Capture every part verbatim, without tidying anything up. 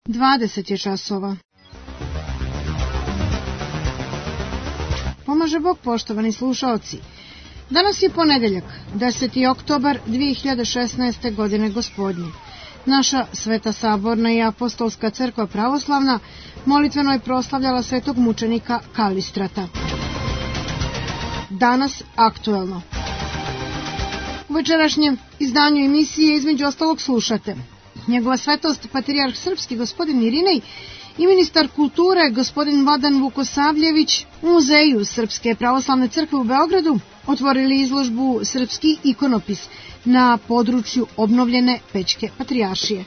dvadeset je časova. Pomaže Bog, poštovani slušaoci. Danas je ponedeljak, deseti oktobar dvije hiljade šesnaeste. godine gospodnje. Naša Sveta Saborna i Apostolska crkva pravoslavna molitveno je proslavljala svetog mučenika Kalistrata. Danas aktuelno. U večerašnjem izdanju emisije između ostalog slušate: Njegova svetost patrijarh srpski gospodin Irinej i ministar kulture gospodin Vladan Vukosavljević u Muzeju Srpske pravoslavne crkve u Beogradu otvorili izložbu Srpski ikonopis na području obnovljene Pećke patrijaršije.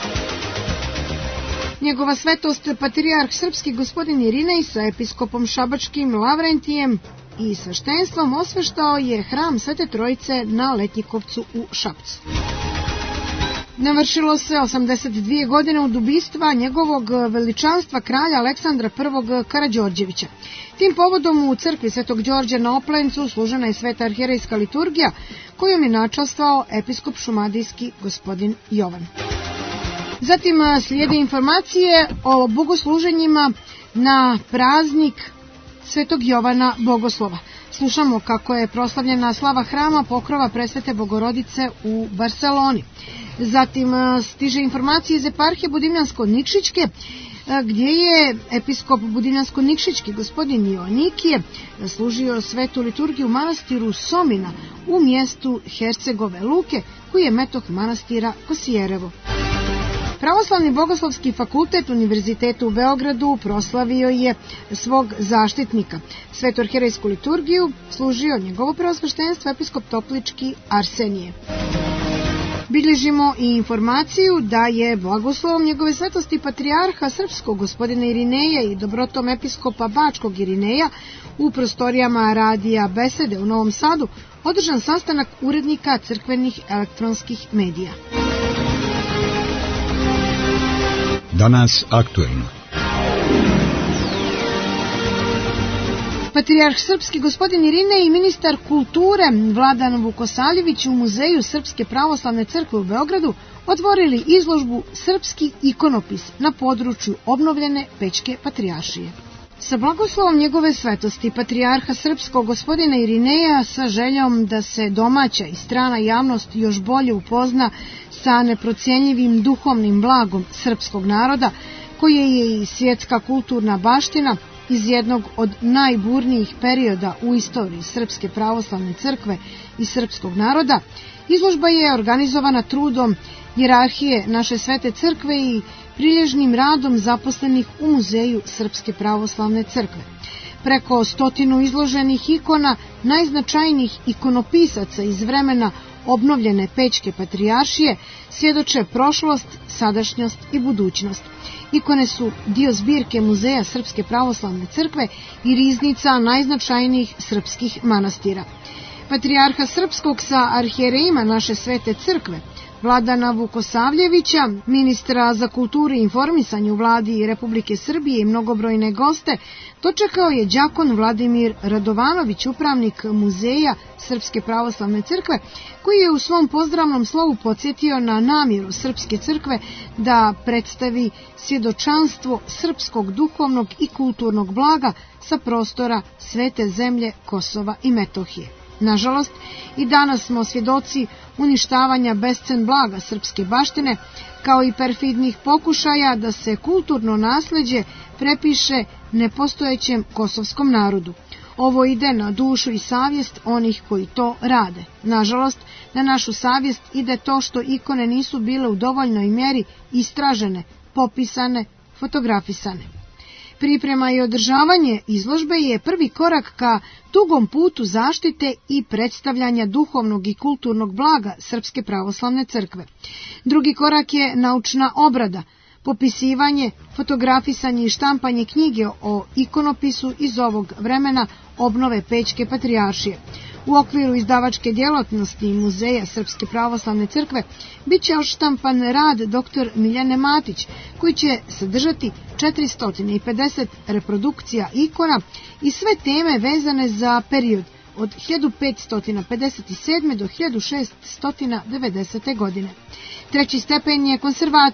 Njegova svetost patrijarh srpski gospodin Irinej sa episkopom šabačkim Lavrentijem i sveštenstvom osveštao je hram Svete Trojice na Letnjikovcu u Šapcu. Navršilo se osamdeset dvije godine od ubistva njegovog veličanstva kralja Aleksandra I. Karađorđevića. Tim povodom u crkvi Svetog Đorđa na Oplencu služena je sveta arhijerejska liturgija kojom je načastvovao episkop šumadijski gospodin Jovan. Zatim slijede informacije o bogosluženjima na praznik Svetog Jovana Bogoslova. Slušamo kako je proslavljena slava hrama Pokrova Presvete Bogorodice u Barseloni. Zatim stiže informacije iz eparhije Budimljansko-Nikšićke, gdje je episkop Budimljansko-Nikšićki gospodin Ionikije služio svetu liturgiju u manastiru Somina u mjestu Hercegove Luke, koji je metoh manastira Kosijerevo. Pravoslavni bogoslovski fakultet Univerziteta u Beogradu proslavio je svog zaštitnika. Svetu arhijerejsku liturgiju služio njegovo preosveštenstvo episkop Toplički Arsenije. Bilježimo i informaciju da je blagoslovom njegove svetosti patrijarha srpskog gospodina Irineja i dobrotom episkopa Bačkog Irineja u prostorijama radija Besede u Novom Sadu održan sastanak urednika crkvenih elektronskih medija. Danas aktuelno. Patrijarh srpski gospodin Irinej i ministar kulture Vladan Vukosavljević u Muzeju Srpske pravoslavne crkve u Beogradu otvorili izložbu Srpski ikonopis na području obnovljene Pećke patrijaršije. Sa blagoslovom njegove svetosti patrijarha srpskog gospodina Irineja sa željom da se domaća i strana javnost još bolje upozna sa neprocjenjivim duhovnim blagom srpskog naroda, koje je i svjetska kulturna baština iz jednog od najburnijih perioda u istoriji Srpske pravoslavne crkve i srpskog naroda, izložba je organizovana trudom hijerarhije naše svete crkve i prilježnim radom zaposlenih u Muzeju Srpske pravoslavne crkve. Preko stotinu izloženih ikona najznačajnijih ikonopisaca iz vremena obnovljene Pećke patrijaršije svjedoče prošlost, sadašnjost i budućnost. Ikone su dio zbirke Muzeja Srpske pravoslavne crkve i riznica najznačajnijih srpskih manastira. Patrijarha srpskog sa arhijerejima naše svete crkve, Vladana Vukosavljevića, ministra za kulturu i informisanje u vladi Republike Srbije i mnogobrojne goste, dočekao je đakon Vladimir Radovanović, upravnik Muzeja Srpske pravoslavne crkve, koji je u svom pozdravnom slovu podsjetio na namjeru Srpske crkve da predstavi svjedočanstvo srpskog duhovnog i kulturnog blaga sa prostora svete zemlje Kosova i Metohije. Nažalost, i danas smo svjedoci uništavanja bescen blaga srpske baštine, kao i perfidnih pokušaja da se kulturno nasleđe prepiše nepostojećem kosovskom narodu. Ovo ide na dušu i savjest onih koji to rade. Nažalost, na našu savjest ide to što ikone nisu bile u dovoljnoj mjeri istražene, popisane, fotografisane. Priprema i održavanje izložbe je prvi korak ka dugom putu zaštite i predstavljanja duhovnog i kulturnog blaga Srpske pravoslavne crkve. Drugi korak je naučna obrada, popisivanje, fotografisanje i štampanje knjige o ikonopisu iz ovog vremena obnove Pećke patrijaršije. U okviru izdavačke djelatnosti Muzeja Srpske pravoslavne crkve bit će odštampan rad dr Miljane Matić, koji će sadržati četiristo pedeset reprodukcija ikona i sve teme vezane za period od hiljadu petsto pedeset sedme. do hiljadu šeststo devedesete. godine. Treći stepen je konservacija,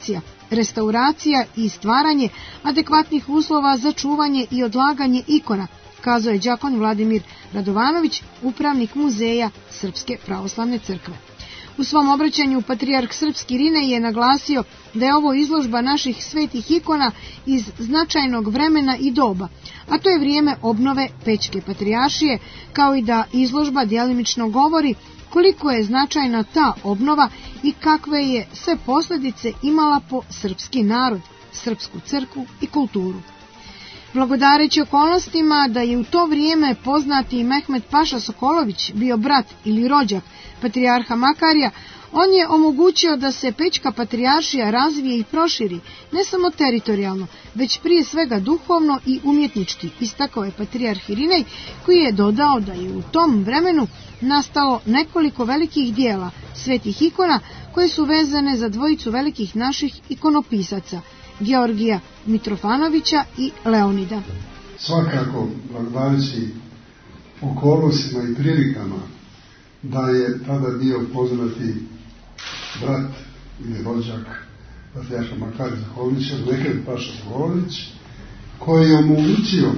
restauracija i stvaranje adekvatnih uslova za čuvanje i odlaganje ikona, kazao je đakon Vladimir Radovanović, upravnik Muzeja Srpske pravoslavne crkve. U svom obraćanju patrijarh srpski Irinej je naglasio da je ovo izložba naših svetih ikona iz značajnog vremena i doba, a to je vrijeme obnove Pećke patrijaršije, kao i da izložba djelimično govori koliko je značajna ta obnova i kakve je sve posljedice imala po srpski narod, srpsku crkvu i kulturu. Blagodareći okolnostima da je u to vrijeme poznati Mehmet Paša Sokolović bio brat ili rođak patrijarha Makarija, on je omogućio da se Pećka patrijaršija razvije i proširi, ne samo teritorijalno, već prije svega duhovno i umjetnički, istakao je patrijarh Irinej, koji je dodao da je u tom vremenu nastalo nekoliko velikih dijela svetih ikona koje su vezane za dvojicu velikih naših ikonopisaca, Georgija Mitrofanovića i Leonida. Svakako, blagodareći okolnostima i prilikama, da je tada bio poznati brat ili rođak patrijarha Makarija Zahovića, Mehmet Paša Sokolović, koji je omogućio,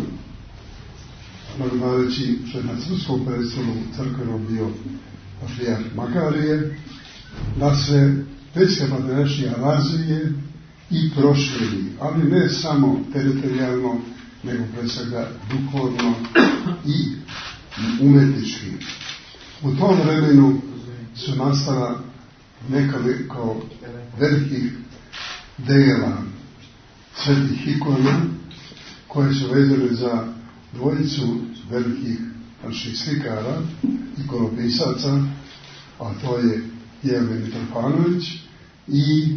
blagodareći što je na srpskom predstavnom crkvenom bio patrijarh Makarije, da se Pećka patrijaršija razvije i proširi, ali ne samo teritorijalno, nego pre svega duhovno i umetnički. U tom vremenu su nastala nekoliko velikih dela svetih ikona koje su vezane za dvojicu velikih naših slikara, ikonopisaca, a to je Georgij Mitrofanović i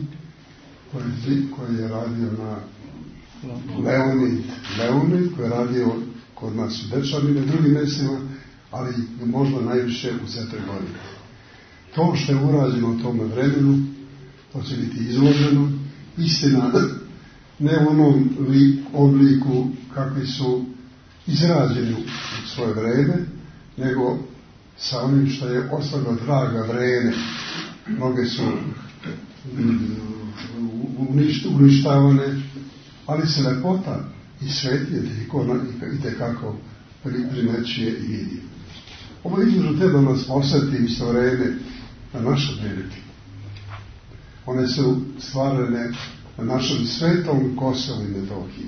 koji je radio na Leonid, Leonid, koji je radio kod nas u Dečani na drugim mjestima, ali možda najviše u Svetoj Gori. To što je urađeno u tome vremenu, to će biti izloženo, istina, ne u onom obliku kakvi su izrađeni u svoje vreme, nego sa onim što je ostalo draga vreme. Mnoge su uništavane, ali se lepota i svetije ikona i tekako primećuje i vidi. Ovo izložba treba nas osjeti isto vreme na našoj prilike. One su stvarane na našem svetom Kosovu i Metohiji.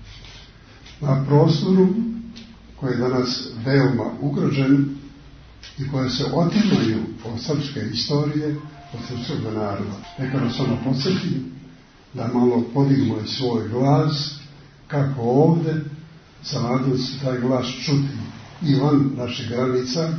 Na prostoru koji je danas veoma ugrožen i koje se otimaju od srpske istorije, od srpskog naroda. Neka nas ona podsjeti da malo podigmo svoj glas, kako ovdje, sa nadom se taj glas čuti i van naših granica,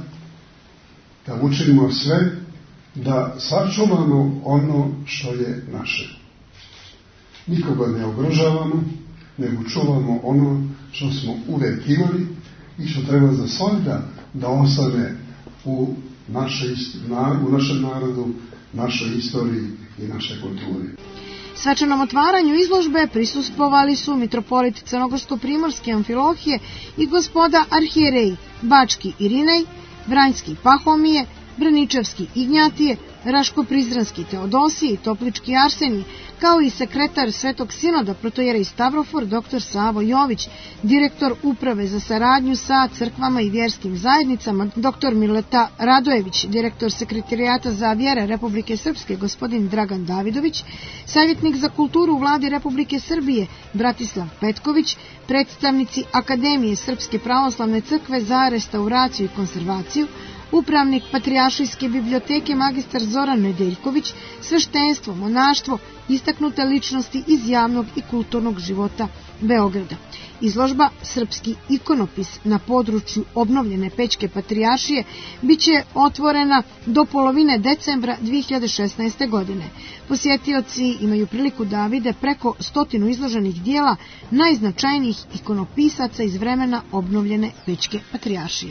da učinimo sve da sačuvamo ono što je naše. Nikoga ne ugrožavamo, nego čuvamo ono što smo uvek imali i što treba za svojda da ostane u, naše, u našem narodu, našoj istoriji i našoj kulturi. Svečanom otvaranju izložbe prisustvovali su mitropolit Crnogorsko-primorske Amfilohije i gospoda arhijereji Bački Irinej, Vranjski Pahomije, Braničevski Ignjatije, Raško-Prizrenski Teodosije i Toplički Arsenij, kao i sekretar Svetog sinoda protojerej Stavrofor dr. Savo Jović, direktor Uprave za saradnju sa crkvama i vjerskim zajednicama dr. Mileta Radojević, direktor Sekretarijata za vjere Republike Srpske gospodin Dragan Davidović, savjetnik za kulturu u Vladi Republike Srbije Bratislav Petković, predstavnici Akademije Srpske pravoslavne crkve za restauraciju i konzervaciju, upravnik Patrijaršijske biblioteke magistar Zoran Nedeljković, sveštenstvo, monaštvo, istaknute ličnosti iz javnog i kulturnog života Beograda. Izložba Srpski ikonopis na području obnovljene Pećke patrijaršije biće otvorena do polovine decembra dvije hiljade šesnaeste. godine. Posjetioci imaju priliku da vide preko stotinu izloženih dijela najznačajnijih ikonopisaca iz vremena obnovljene Pećke patrijaršije.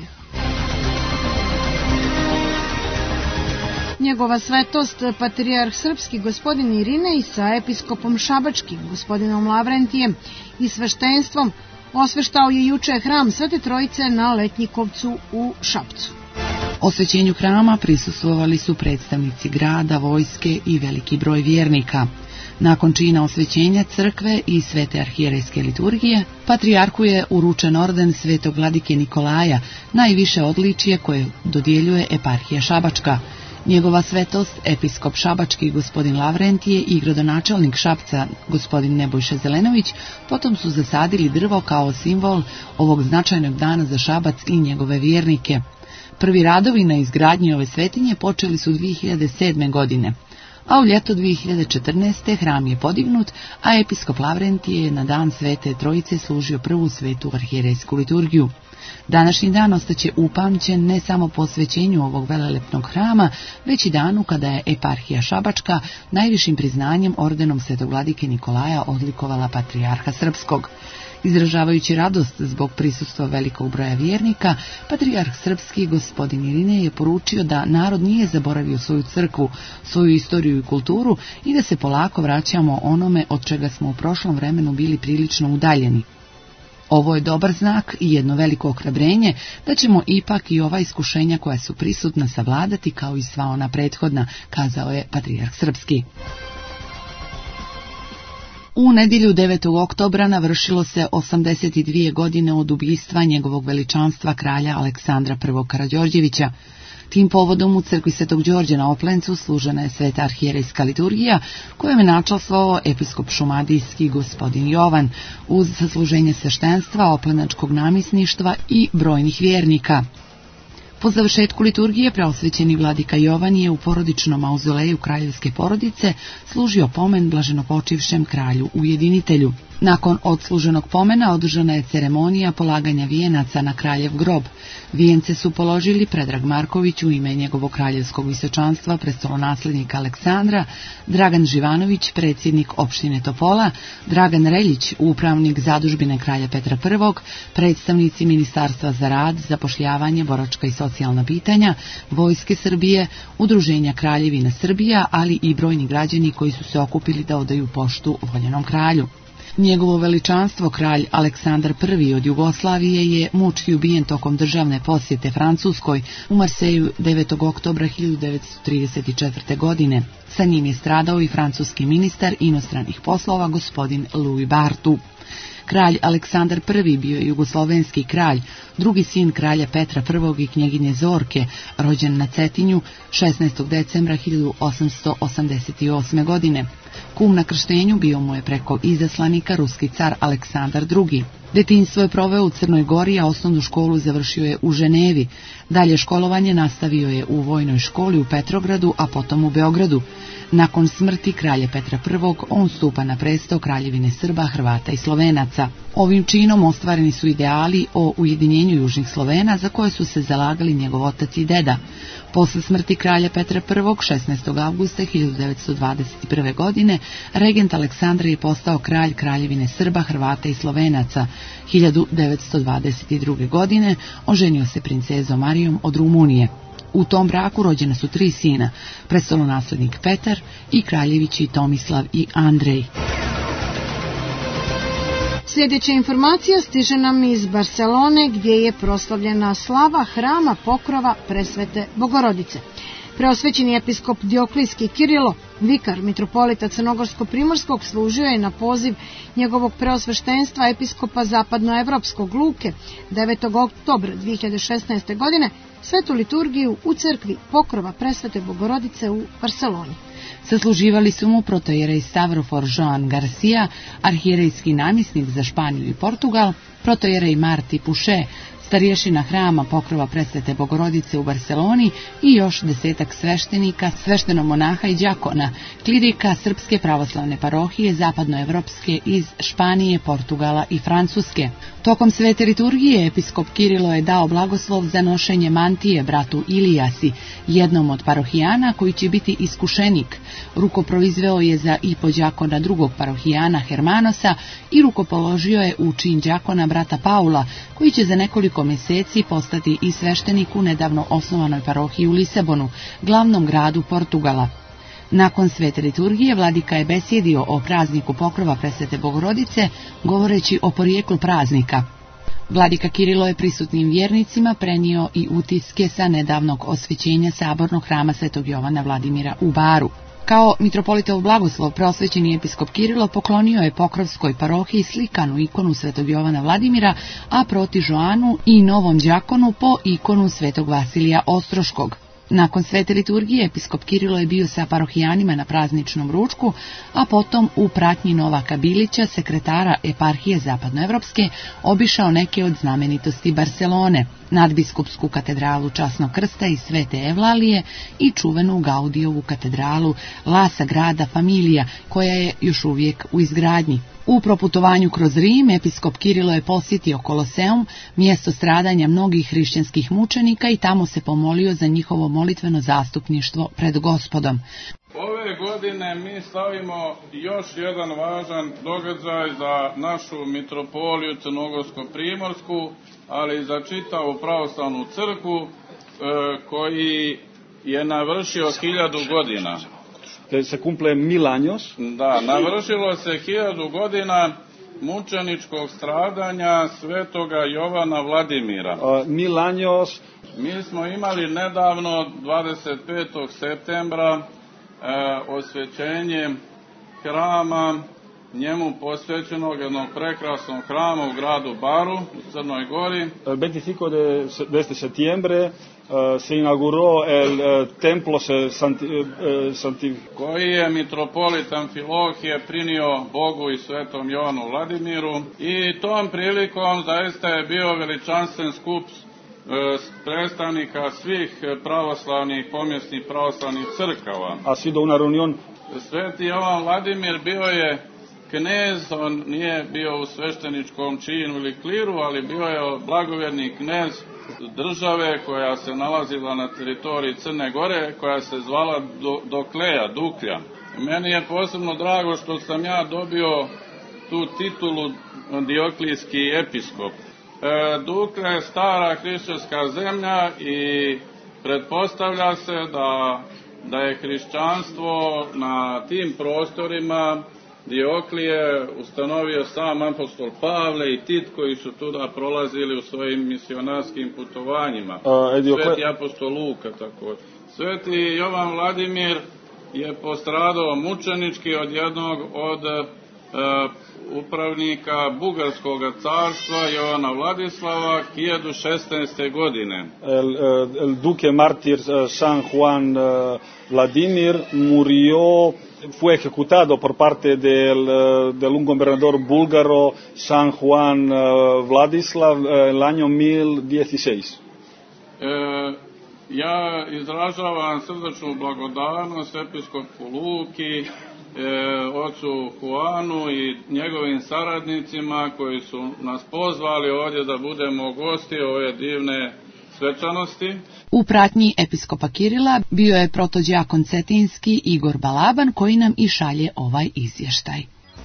Njegova svetost, patrijarh srpski gospodin Irinej sa episkopom šabačkim, gospodinom Lavrentijem i sveštenstvom osveštao je juče hram Svete Trojice na Letnjikovcu u Šapcu. Osvećenju hrama prisustvovali su predstavnici grada, vojske i veliki broj vjernika. Nakon čina osvećenja crkve i svete arhijerejske liturgije, patrijarhu je uručen orden svetog vladike Nikolaja, najviše odličije koje dodjeljuje eparhija Šabačka. Njegova svetost, episkop šabački gospodin Lavrentije i gradonačelnik Šapca gospodin Nebojša Zelenović potom su zasadili drvo kao simbol ovog značajnog dana za Šabac i njegove vjernike. Prvi radovi na izgradnji ove svetinje počeli su dvije hiljade sedme. godine, a u ljeto dvije hiljade četrnaeste. hram je podignut, a episkop Lavrentije je na dan Svete Trojice služio prvu svetu arhijerejsku liturgiju. Današnji dan ostaće upamćen ne samo po osvećenju ovog velelepnog hrama, već i danu kada je eparhija Šabačka najvišim priznanjem ordenom svetog vladike Nikolaja odlikovala patrijarha srpskog. Izražavajući radost zbog prisustva velikog broja vjernika, patrijarh srpski gospodin Irinej je poručio da narod nije zaboravio svoju crkvu, svoju istoriju i kulturu i da se polako vraćamo onome od čega smo u prošlom vremenu bili prilično udaljeni. Ovo je dobar znak i jedno veliko ohrabrenje da ćemo ipak i ova iskušenja koja su prisutna savladati kao i sva ona prethodna, kazao je patrijarh srpski. U nedjelju devetog oktobra navršilo se osamdeset dvije godine od ubistva njegovog veličanstva kralja Aleksandra prvog Karađorđevića. Tim povodom u crkvi Svetog Đorđa na Oplencu služena je sveta arhijerejska liturgija, kojom je načastvovao episkop šumadijski gospodin Jovan, uz sasluženje sveštenstva, oplenačkog namisništva i brojnih vjernika. Po završetku liturgije preosvećeni vladika Jovan je u porodičnom mauzoleju kraljevske porodice služio pomen blaženopočivšem kralju ujedinitelju. Nakon odsluženog pomena održana je ceremonija polaganja vijenaca na kraljev grob. Vijence su položili Predrag Marković u ime njegovog kraljevskog visočanstva prestolonaslednika Aleksandra, Dragan Živanović, predsjednik opštine Topola, Dragan Reljić, upravnik zadužbine kralja Petra prvog, predstavnici Ministarstva za rad, zapošljavanje, boračka i socijalna pitanja, Vojske Srbije, Udruženja Kraljevina Srbija, ali i brojni građani koji su se okupili da odaju poštu voljenom kralju. Njegovo veličanstvo kralj Aleksandar prvi od Jugoslavije je mučki ubijen tokom državne posjete Francuskoj u Marseju devetog oktobra hiljadu devetsto trideset četvrte. godine. Sa njim je stradao i francuski ministar inostranih poslova gospodin Louis Bartu. Kralj Aleksandar prvi bio je jugoslovenski kralj, drugi sin kralja Petra prvog i knjeginje Zorke, rođen na Cetinju šesnaestog decembra hiljadu osamsto osamdeset osme. godine. Kum na krštenju bio mu je preko izaslanika ruski car Aleksandar drugi. Detinjstvo je proveo u Crnoj Gori, a osnovnu školu završio je u Ženevi. Dalje školovanje nastavio je u vojnoj školi u Petrogradu, a potom u Beogradu. Nakon smrti kralja Petra prvog. on stupa na presto Kraljevine Srba, Hrvata i Slovenaca. Ovim činom ostvareni su ideali o ujedinjenju južnih Slovena za koje su se zalagali njegov otac i deda. Posle smrti kralja Petra prvog. šesnaestog avgusta hiljadu devetsto dvadeset prve. godine regent Aleksandar je postao kralj Kraljevine Srba, Hrvata i Slovenaca. hiljadu devetsto dvadeset druge. godine oženio se princezom Marijom od Rumunije. U tom braku rođena su tri sina, prestolonaslednik Petar i kraljevići Tomislav i Andrej. Sljedeća informacija stiže nam iz Barcelone, gdje je proslavljena slava hrama pokrova presvete Bogorodice. Preosvećeni episkop Dioklijski Kirilo, vikar mitropolita Crnogorsko-primorskog, služio je na poziv njegovog preosveštenstva episkopa zapadnoevropskog Luke devetog oktobra dvije hiljade šesnaeste. godine svetu liturgiju u crkvi pokrova presvete Bogorodice u Barceloni. Sasluživali su mu protojerej Stavrofor Joan Garcia, arhijerejski namjesnik za Španiju i Portugal, protojerej Marti Puše, starješina hrama pokrova presvete Bogorodice u Barceloni i još desetak sveštenika, sveštenomonaha i đakona, klerika Srpske pravoslavne parohije zapadnoevropske iz Španije, Portugala i Francuske. Tokom svete liturgije episkop Kirilo je dao blagoslov za nošenje mantije bratu Ilijasi, jednom od parohijana koji će biti iskušenik. Rukoproizveo je za i po đakona drugog parohijana Hermanosa i rukopoložio je u čin đakona brata Paula, koji će za nekoliko mjeseci postati i sveštenik u nedavno osnovanoj parohiji u Lisabonu, glavnom gradu Portugala. Nakon svete liturgije vladika je besjedio o prazniku pokrova presvete Bogorodice, govoreći o porijeklu praznika. Vladika Kirilo je prisutnim vjernicima prenio i utiske sa nedavnog osvećenja sabornog hrama svetog Jovana Vladimira u Baru. Kao mitropolitov blagoslov preosvećeni episkop Kirilo poklonio je Pokrovskoj parohiji slikanu ikonu svetog Jovana Vladimira, a proti Joanu i Novom Đakonu po ikonu svetog Vasilija Ostroškog. Nakon svete liturgije episkop Kirilo je bio sa parohijanima na prazničnom ručku, a potom u pratnji Novaka Bilića, sekretara eparhije zapadnoevropske, obišao neke od znamenitosti Barcelone, nadbiskupsku katedralu Časnog krsta i Svete Evlalije i čuvenu Gaudijovu katedralu La Sagrada Familia, koja je još uvijek u izgradnji. U proputovanju kroz Rim episkop Kirilo je posjetio Koloseum, mjesto stradanja mnogih hrišćanskih mučenika, i tamo se pomolio za njihovo molitveno zastupništvo pred Gospodom. Ove godine mi slavimo još jedan važan događaj za našu mitropoliju Crnogorsko-primorsku, ali i za čitavu pravoslavnu crkvu, koji je navršio hiljadu godina. Se cumple mil años. Da, navršilo se hiljadu godina mučeničkog stradanja svetoga Jovana Vladimira. Uh, mil años. Mi smo imali nedavno, dvadeset petog septembra, eh, osvećenje hrama, njemu posvećenog jednog prekrasnog hrama u gradu Baru, u Crnoj Gori. veinticinco de, de este septiembre Uh, se inauguró el uh, templo se santi, uh, santi... koji je mitropolit Amfilohije prinio Bogu i svetom Jovanu Vladimiru, i tom prilikom zaista je bio veličanstven skup uh, predstavnika svih pravoslavnih, pomjesnih pravoslavnih crkava. Ha sido una reunión. Sveti Jovan Vladimir bio je knez, on nije bio u svešteničkom činu ili kliru, ali bio je blagovjerni knez države koja se nalazila na teritoriji Crne Gore, koja se zvala Dokleja, Duklja. Meni je posebno drago što sam ja dobio tu titulu Dioklijski episkop. E, Duklja je stara hrišćanska zemlja i pretpostavlja se da, da je hrišćanstvo na tim prostorima Dioklije ustanovio sam apostol Pavle i Tit, koji su tuda prolazili u svojim misionarskim putovanjima. Uh, Diokle... Sveti apostol Luka također. Sveti Jovan Vladimir je postradao mučenički od jednog od uh, upravnika Bugarskog carstva Jovana Vladislava hiljadu šesnaeste. godine. El, el duque mártir San Juan Vladimir murió, fue ejecutado por parte del, del un gobernador búlgaro San Juan Vladislav el año mil dieciséis. E, ja izražavam srdačnu blagodarnost episkopu Luki, E, ocu Juanu i njegovim saradnicima koji su nas pozvali ovdje da budemo gosti ove divne svečanosti. U pratnji episkopa Kirila bio je protođiakon cetinski Igor Balaban, koji nam i šalje ovaj izvještaj.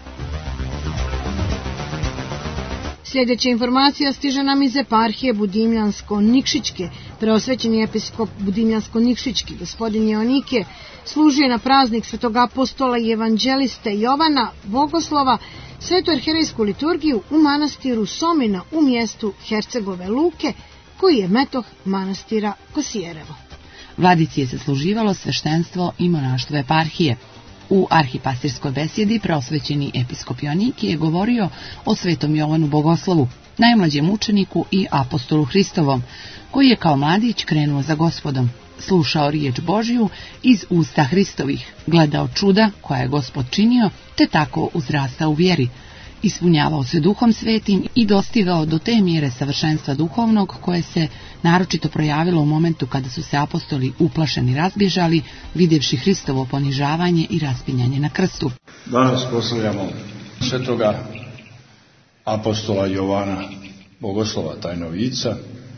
Sljedeća informacija stiže nam iz eparhije Budimljansko-Nikšićke. Preosvećeni episkop Budimljansko-Nikšićki, gospodin Joanike, služio na praznik svetog apostola i evanđeliste Jovana Bogoslova svetu arherejsku liturgiju u manastiru Somina u mjestu Hercegove Luke, koji je metoh manastira Kosijerevo. Vladici je zasluživalo sveštenstvo i monaštvo eparhije. U arhipastirskoj besjedi preosvećeni episkop Joanike je govorio o svetom Jovanu Bogoslovu, najmlađem učeniku i apostolu Hristovom, koji je kao mladić krenuo za Gospodom, slušao riječ Božju iz usta Hristovih, gledao čuda koja je Gospod činio, te tako uzrastao u vjeri, ispunjavao se Duhom Svetim i dostigao do te mjere savršenstva duhovnog koje se naročito projavilo u momentu kada su se apostoli uplašeni razbježali, vidjevši Hristovo ponižavanje i raspinjanje na krstu. Danas proslavljamo svetoga apostola Jovana Bogoslova Tajnovica,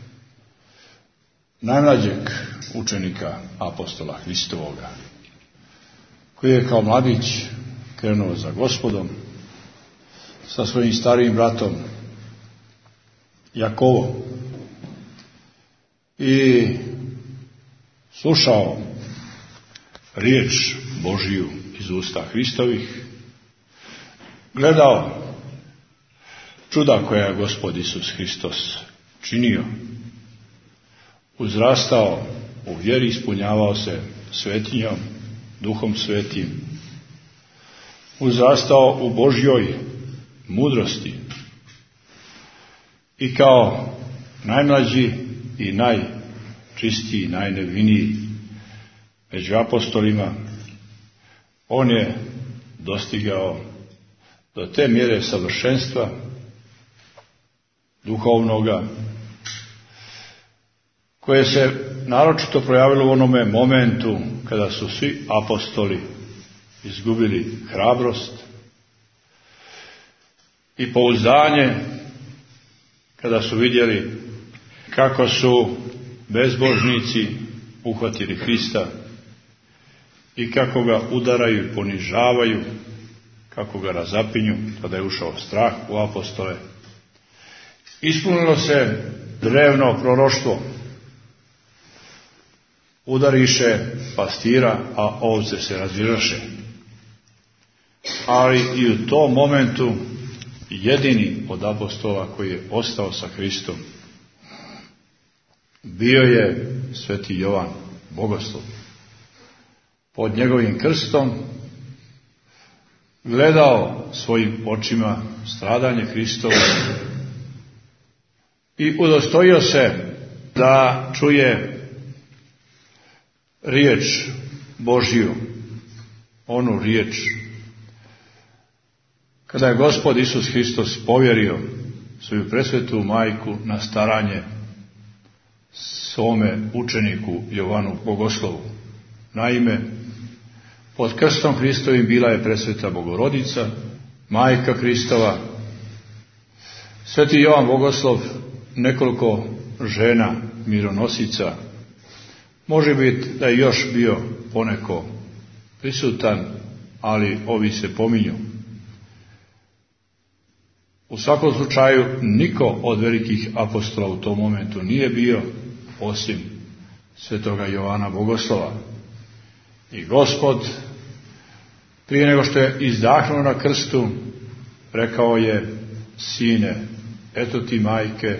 najmlađeg učenika apostola Hristovoga, koji je kao mladić krenuo za Gospodom sa svojim starijim bratom Jakovom i slušao riječ Božiju iz usta Hristovih, gledao čuda koja je Gospod Isus Hristos činio, uzrastao u vjeri, ispunjavao se svetinjom Duhom Svetim, uzrastao u Božjoj mudrosti i kao najmlađi i najčistiji, najneviniji među apostolima, on je dostigao do te mjere savršenstva duhovnoga, koje se naročito projavilo u onome momentu kada su svi apostoli izgubili hrabrost i pouzdanje, kada su vidjeli kako su bezbožnici uhvatili Hrista i kako ga udaraju i ponižavaju, kako ga razapinju, tada je ušao strah u apostole. Ispunilo se drevno proroštvo: udariše pastira, a ovce se razbježaše. Ali i u tom momentu jedini od apostola koji je ostao sa Hristom bio je sveti Jovan Bogoslov. Pod njegovim krstom gledao svojim očima stradanje Hristovo i udostojio se da čuje riječ Božju, onu riječ kada je Gospod Isus Hristos povjerio svoju presvetu majku na staranje svome učeniku Jovanu Bogoslovu. Naime, pod krstom Hristovim bila je presveta Bogorodica, majka Hristova, sveti Jovan Bogoslov, nekoliko žena mironosica, može biti da je još bio poneko prisutan, ali ovi se pominju. U svakom slučaju niko od velikih apostola u tom momentu nije bio osim svetoga Jovana Bogoslova. I Gospod, prije nego što je izdahnuo na krstu, rekao je: sine, eto ti majke,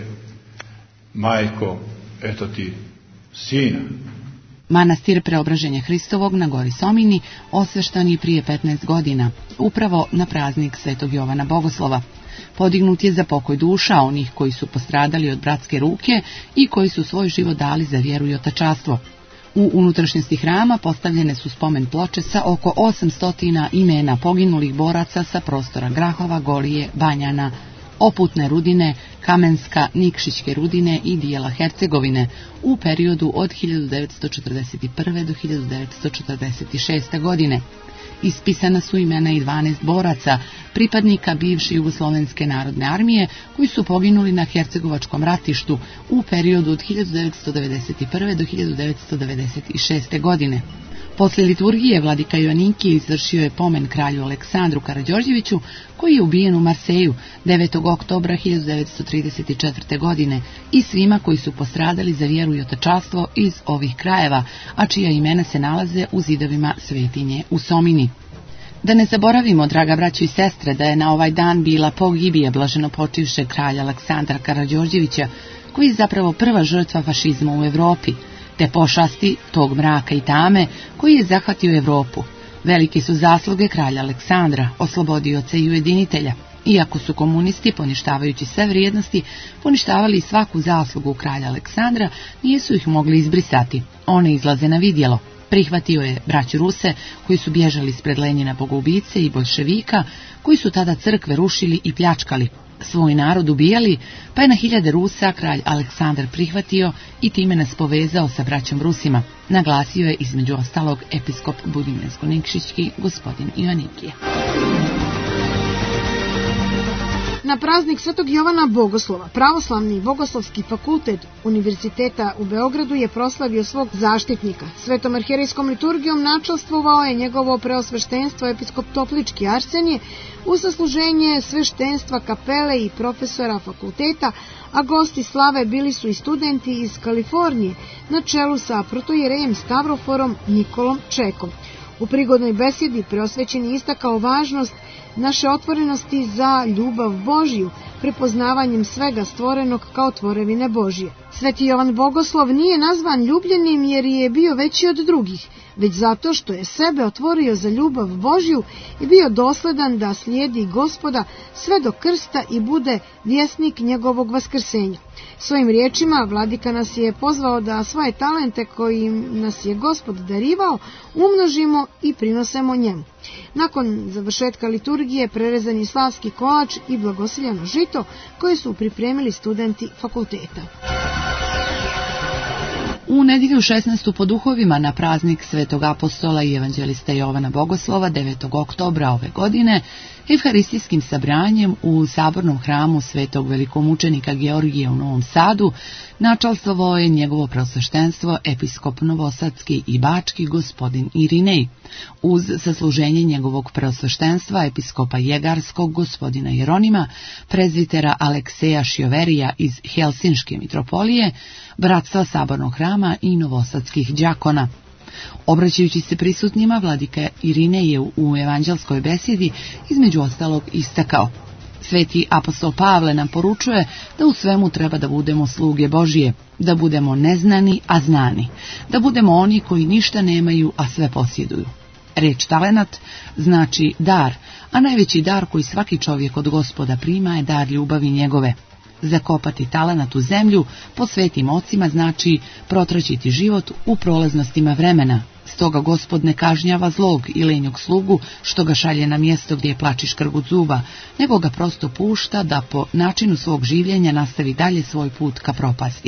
majko, eto ti sina. Manastir Preobraženja Hristovog na gori Somini osveštan je prije petnaest godina, upravo na praznik svetog Jovana Bogoslova. Podignut je za pokoj duša onih koji su postradali od bratske ruke i koji su svoj život dali za vjeru i otačastvo. U unutrašnjosti hrama postavljene su spomen ploče sa oko osamsto imena poginulih boraca sa prostora Grahova, Golije, Banjana, Oputne Rudine, Kamenska, Nikšićke Rudine i dijela Hercegovine u periodu od hiljadu devetsto četrdeset prve. do hiljadu devetsto četrdeset šeste. godine. Ispisana su imena i dvanaest boraca, pripadnika bivše Jugoslovenske narodne armije, koji su poginuli na Hercegovačkom ratištu u periodu od hiljadu devetsto devedeset prve. do hiljadu devetsto devedeset šeste. godine. Posle liturgije vladika Joaniki izvršio je pomen kralju Aleksandru Karađorđeviću, koji je ubijen u Marseju devetog oktobra hiljadu devetsto trideset četvrte. godine i svima koji su postradali za vjeru i otačastvo iz ovih krajeva, a čija imena se nalaze u zidovima svetinje u Somini. Da ne zaboravimo, draga braćo i sestre, da je na ovaj dan bila pogibija blaženopočivšeg kralja Aleksandra Karađorđevića, koji je zapravo prva žrtva fašizma u Evropi, te pošasti tog mraka i tame koji je zahvatio Evropu. Velike su zasluge kralja Aleksandra, oslobodioca i ujedinitelja, iako su komunisti, poništavajući sve vrijednosti, poništavali svaku zaslugu kralja Aleksandra, nisu ih mogli izbrisati. One izlaze na vidjelo. Prihvatio je braću Ruse, koji su bježali ispred Lenjina bogoubice i boljševika, koji su tada crkve rušili i pljačkali, svoj narod ubijali, pa je na hiljade Rusa kralj Aleksandar prihvatio i time nas povezao sa braćom Rusima, naglasio je između ostalog episkop Budimljansko-Nikšićki gospodin Ioannikije. Na praznik svetog Jovana Bogoslova, Pravoslavni Bogoslovski fakultet Univerziteta u Beogradu je proslavio svog zaštitnika. Svetom arhijerejskom liturgijom načastvovao je njegovo preosveštenstvo episkop Toplički Arsenije u sasluženje sveštenstva kapele i profesora fakulteta, a gosti slave bili su i studenti iz Kalifornije na čelu sa protojerejem Stavroforom Nikolom Čekom. U prigodnoj besjedi preosvećeni istakao važnost naše otvorenosti za ljubav Božju, prepoznavanjem svega stvorenog kao tvorevine Božje. Sveti Jovan Bogoslov nije nazvan ljubljenim jer je bio veći od drugih, već zato što je sebe otvorio za ljubav Božju i bio dosledan da slijedi Gospoda sve do krsta i bude vjesnik njegovog vaskrsenja. Svojim riječima vladika nas je pozvao da svoje talente kojim nas je Gospod darivao umnožimo i prinosemo njemu. Nakon završetka liturgije prerezan je slavski kolač i blagosiljano žito koje su pripremili studenti fakulteta. U nedjelju šesnaestu po duhovima na praznik Svetog apostola i evanđelista Jovana Bogoslova devetog oktobra ove godine evharistijskim sabranjem u sabornom hramu Svetog velikomučenika Georgija u Novom Sadu načalstvovao je njegovo preosveštenstvo episkop novosadski i bački gospodin Irinej, uz sasluženje njegovog preosveštenstva episkopa jegarskog gospodina Jeronima, prezvitera Alekseja Šjoverija iz Helsinške mitropolije, bratstva sabornog hrama i novosadskih đakona. Obraćajući se prisutnima, vladika Irinej je u evanđelskoj besedi između ostalog istakao: Sveti apostol Pavle nam poručuje da u svemu treba da budemo sluge Božije, da budemo neznani, a znani, da budemo oni koji ništa nemaju, a sve posjeduju. Reč talenat znači dar, a najveći dar koji svaki čovjek od Gospoda prima je dar ljubavi njegove. Zakopati talenat u zemlju po svetim ocima znači protraćiti život u prolaznostima vremena. Stoga Gospod ne kažnjava zlog i lenjog slugu što ga šalje na mjesto gdje je plač i škrgut zuba, nego ga prosto pušta da po načinu svog življenja nastavi dalje svoj put ka propasti.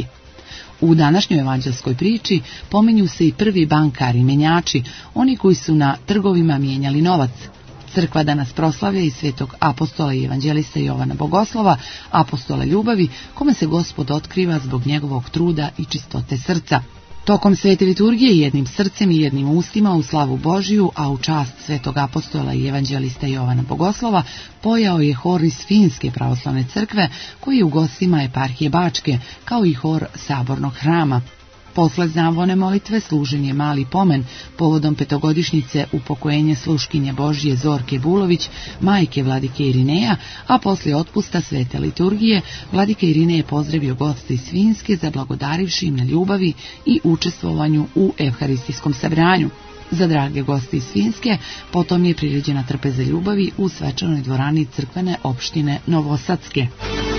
U današnjoj evanđelskoj priči pominju se i prvi bankari, menjači, oni koji su na trgovima mijenjali novac. Crkva danas proslavlja i svetog apostola i evanđelista Jovana Bogoslova, apostola ljubavi, kome se Gospod otkriva zbog njegovog truda i čistote srca. Tokom svete liturgije jednim srcem i jednim ustima u slavu Božiju, a u čast svetog apostola i evanđelista Jovana Bogoslova, pojao je hor iz Finske pravoslavne crkve, koji je u gostima eparhije Bačke, kao i hor sabornog hrama. Posle zavone molitve služen je mali pomen povodom petogodišnjice upokojenja sluškinje Božije Zorke Bulović, majke vladike Irineja, a poslije otpusta svete liturgije vladika Irinej je pozdravio goste iz Finske zablagodarivši im na ljubavi i učestvovanju u evharistijskom sabranju. Za drage goste iz Finske potom je priređena trpeza ljubavi u svečanoj dvorani crkvene opštine Novosadske.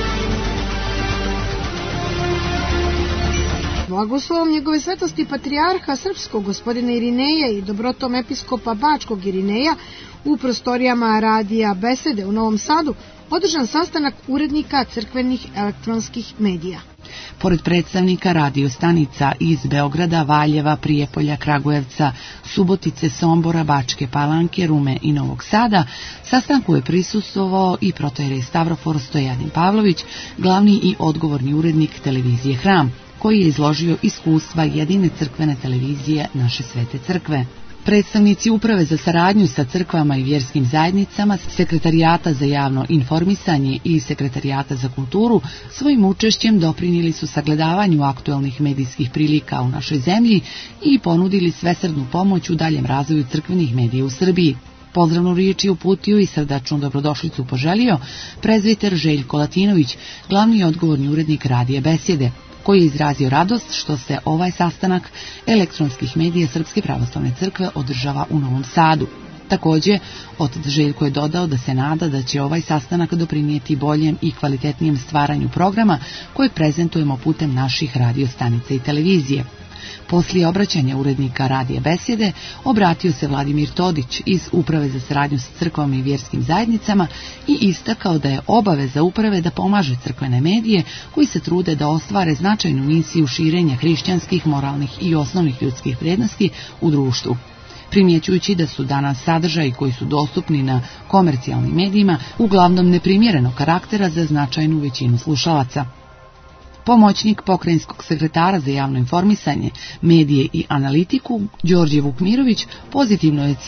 Blagoslovom njegove svetosti patrijarha srpskog gospodina Irineja i dobrotom episkopa bačkog Irineja u prostorijama radija Besede u Novom Sadu održan sastanak urednika crkvenih elektronskih medija. Pored predstavnika radio stanica iz Beograda, Valjeva, Prijepolja, Kragujevca, Subotice, Sombora, Bačke Palanke, Rume i Novog Sada, sastanku je prisustvovao i protojerej Stavrofor Stojadin Pavlović, glavni i odgovorni urednik televizije Hram, koji je izložio iskustva jedine crkvene televizije naše svete crkve. Predstavnici Uprave za saradnju sa crkvama i vjerskim zajednicama, Sekretarijata za javno informisanje i Sekretarijata za kulturu svojim učešćem doprinijeli su sagledavanju aktualnih medijskih prilika u našoj zemlji i ponudili svesrdnu pomoć u daljem razvoju crkvenih medija u Srbiji. Pozdravnu riječ je uputio i srdačnu dobrodošlicu poželio prezviter Željko Latinović, glavni i odgovorni urednik radija Besede, koji je izrazio radost što se ovaj sastanak elektronskih medija Srpske pravoslavne crkve održava u Novom Sadu. Također, otac Željko je dodao da se nada da će ovaj sastanak doprinijeti boljem i kvalitetnijem stvaranju programa koje prezentujemo putem naših radiostanica i televizije. Poslije obraćanja urednika radija Besede obratio se Vladimir Todić iz Uprave za saradnju sa crkvama i vjerskim zajednicama i istakao da je obaveza uprave da pomaže crkvene medije koji se trude da ostvare značajnu misiju širenja hrišćanskih, moralnih i osnovnih ljudskih vrijednosti u društvu. Primjećujući da su danas sadržaji koji su dostupni na komercijalnim medijima uglavnom neprimjerenog karaktera za značajnu većinu slušalaca. Pomoćnik pokrajinskog sekretara za javno informisanje, medije i analitiku, Đorđe Vukmirović, pozitivno je cijenio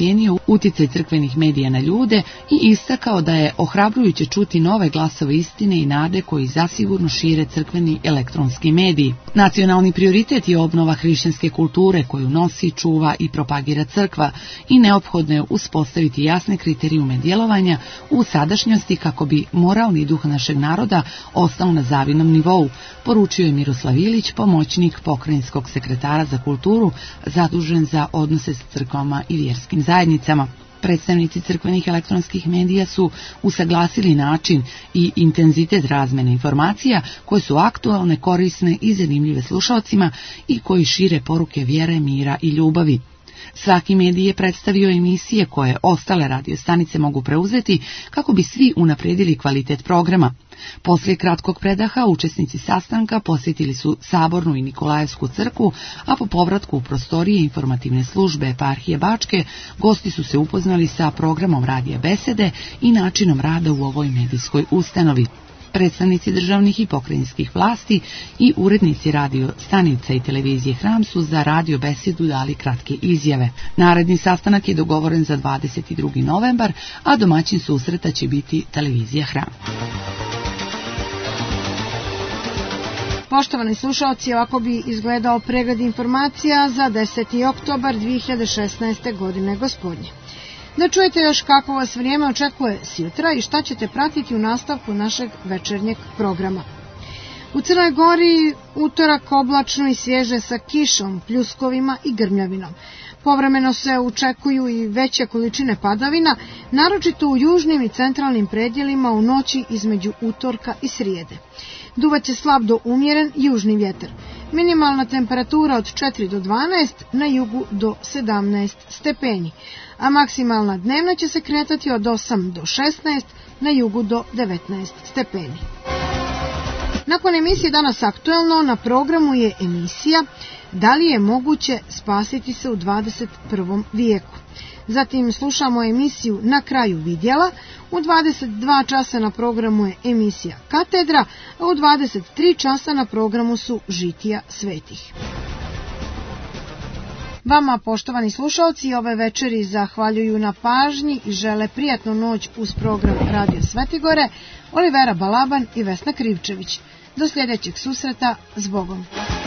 uticaj crkvenih medija na ljude i istakao da je ohrabrujuće čuti nove glasove istine i nade koji zasigurno šire crkveni elektronski mediji. Nacionalni prioritet je obnova hrišćanske kulture koju nosi, čuva i propagira crkva i neophodno je uspostaviti jasne kriterijume djelovanja u sadašnjosti kako bi moralni duh našeg naroda ostao na zavidnom nivou, poručio je Miroslav Ilić, pomoćnik pokrajinskog sekretara za kulturu zadužen za odnose s crkvama i vjerskim zajednicama. Predstavnici crkvenih elektronskih medija su usaglasili način i intenzitet razmene informacija koje su aktualne, korisne i zanimljive slušalcima i koji šire poruke vjere, mira i ljubavi. Svaki medij je predstavio emisije koje ostale radio stanice mogu preuzeti kako bi svi unaprijedili kvalitet programa. Poslije kratkog predaha učesnici sastanka posjetili su Sabornu i Nikolajevsku crkvu, a po povratku u prostorije informativne službe eparhije Bačke gosti su se upoznali sa programom radija besede i načinom rada u ovoj medijskoj ustanovi. Predstavnici državnih i pokrajinskih vlasti i urednici radio stanica i televizije Hram su za radio besedu dali kratke izjave. Naredni sastanak je dogovoren za dvadeset drugi novembar, a domaćin susreta će biti televizija Hram. Poštovani slušalci, ovako bi izgledao pregled informacija za deseti oktobar dvije hiljade šesnaeste. godine gospodnje. Da čujete još kako vas vrijeme očekuje sjutra i šta ćete pratiti u nastavku našeg večernjeg programa. U Crnoj Gori utorak oblačno i svježe sa kišom, pljuskovima i grmljavinom. Povremeno se očekuju i veće količine padavina, naročito u južnim i centralnim predjelima u noći između utorka i srijede. Duvaće slab do umjeren južni vjetar. Minimalna temperatura od četiri do dvanaest, na jugu do sedamnaest stepeni, a maksimalna dnevna će se kretati od osam do šesnaest, na jugu do devetnaest stepeni. Nakon emisije Danas aktuelno na programu je emisija Da li je moguće spasiti se u dvadeset prvom vijeku. Zatim slušamo emisiju Na kraju vidjela, u dvadeset dva časa na programu je emisija Katedra, a u dvadeset tri časa na programu su Žitija svetih. Vama, poštovani slušalci, ove večeri zahvaljuju na pažnji i žele prijatnu noć uz program Radio Svetigore, Olivera Balaban i Vesna Krivčević. Do sljedećeg susreta, s Bogom.